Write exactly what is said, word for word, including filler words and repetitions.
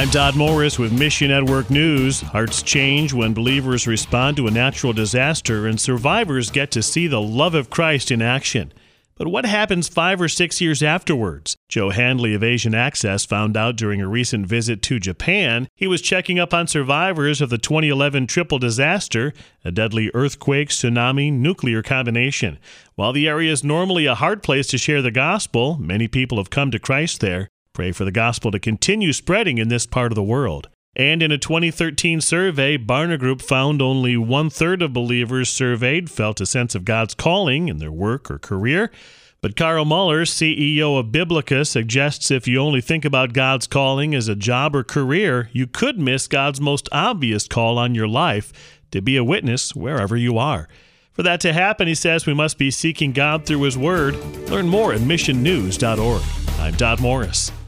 I'm Dodd Morris with Mission Network News. Hearts change when believers respond to a natural disaster and survivors get to see the love of Christ in action. But what happens five or six years afterwards? Joe Handley of Asian Access found out during a recent visit to Japan. He was checking up on survivors of the twenty eleven triple disaster, a deadly earthquake, tsunami, nuclear combination. While the area is normally a hard place to share the gospel, many people have come to Christ there. Pray for the gospel to continue spreading in this part of the world. And in a twenty thirteen survey, Barna Group found only one-third of believers surveyed felt a sense of God's calling in their work or career. But Carl Muller, C E O of Biblica, suggests if you only think about God's calling as a job or career, you could miss God's most obvious call on your life, to be a witness wherever you are. For that to happen, he says we must be seeking God through His Word. Learn more at mission news dot org. I'm Dodd Morris.